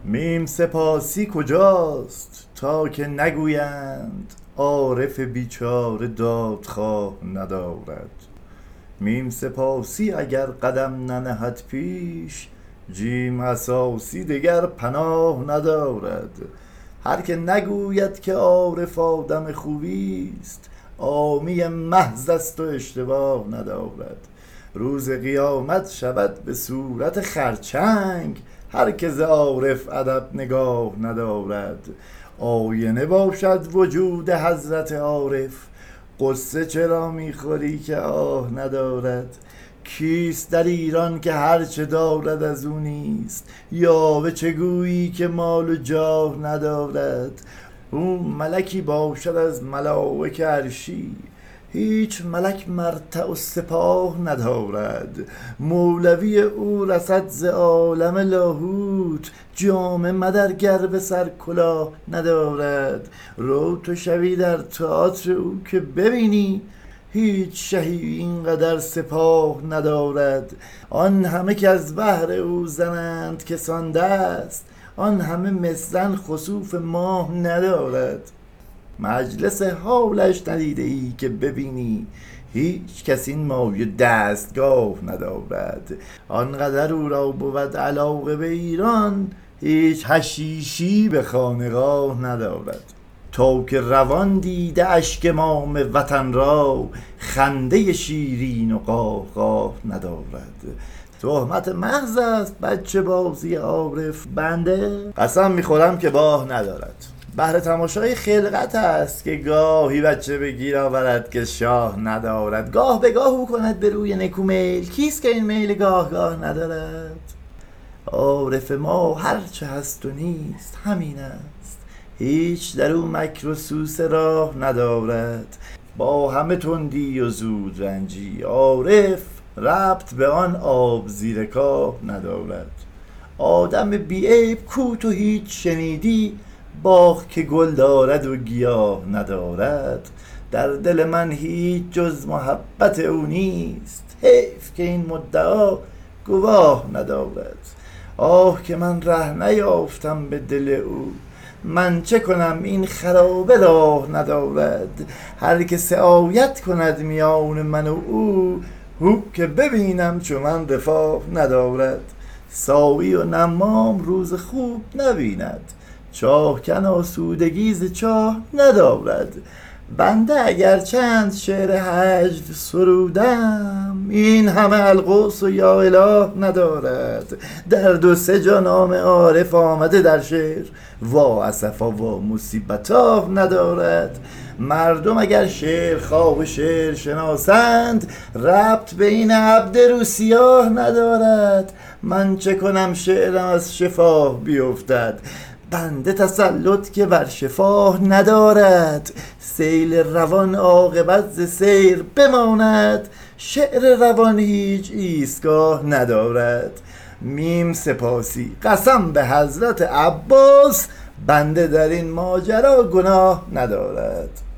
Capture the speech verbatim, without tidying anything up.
میم سپاسی کجاست تا که نگویند عارف بیچاره دادخواه ندارد. میم سپاسی اگر قدم ننهد پیش، جیم اساسی دگر پناه ندارد. هر که نگوید که عارف آدم خوبیست، عامی محض است و اشتباه ندارد. روز قیامت شود به صورت خرچنگ، هر که ز عارف ادب نگاه ندارد. آینه باشد وجود حضرت عارف، قصه چرا میخوری که آه ندارد. کیست در ایران که هرچه دارد از او نیست، یا به چه گویی که مال و جاه ندارد. او ملکی باشد از ملائک عرشی، هیچ ملک مرتع و سپاه ندارد. مولوی او رسد ز عالم لاهوت، جامه مدر گر به سر کلاه ندارد. رو تو شوی در تئاتر او که ببینی، هیچ شهی اینقدر سپاه ندارد. آن همه که از بهر او زنند که سانده است، آن همه مثلا خسوف ماه ندارد. مجلس حالش ندیده ای که ببینی، هیچ کس این مایه دستگاه ندارد. آنقدر او را بود علاقه به ایران، هیچ حشیشی به خانقاه ندارد. تا که روان دیده اشک مام وطن را، خنده شیرین و قاه قاه ندارد. تهمت محض است بچه بازی عارف، بنده قسم میخورم که باه ندارد. بهر تماشای خلقت است که گاهی بچه به گیر آورد که شاه ندارد. گاه به گاه او کند به روی نکو میل، کیست که این میل گاه گاه ندارد. عارف ما هرچه هست و نیست همین است، هیچ در او مکر و سوس راه ندارد. با همه تندی و زود رنجی، عارف ربط به آن آب زیر کاه ندارد. آدم بی عیب کو تو هیچ شنیدی، باغ که گل دارد و گیاه ندارد. در دل من هیچ جز محبت او نیست، حیف که این مدعا گواه ندارد. آه که من ره نیافتم به دل او، من چه کنم این خرابه راه ندارد. هر که سعایت کند میان من و او، هو که ببینم چو من رفاه ندارد. ساقی و نمام روز خوب نبیند، چاه کن آسودگی ز چاه ندارد. بنده اگر چند شعر هجو سرودم، این همه الغوث و یا اله ندارد. در دو سه جا نام عارف آمده در شعر، وا اسفا وا مصیبتاه ندارد. مردم اگر شعر خواه و شعر شناسند، ربط به این عبد رو سیاه ندارد. من چه کنم شعرم از شفاه بیفتد، بنده تسلط که بر شفاه ندارد. سیل روان عاقبت ز سیر بماند، شعر روان هیچ ایستگاه ندارد. میم سپاسی قسم به حضرت عباس، بنده در این ماجرا گناه ندارد.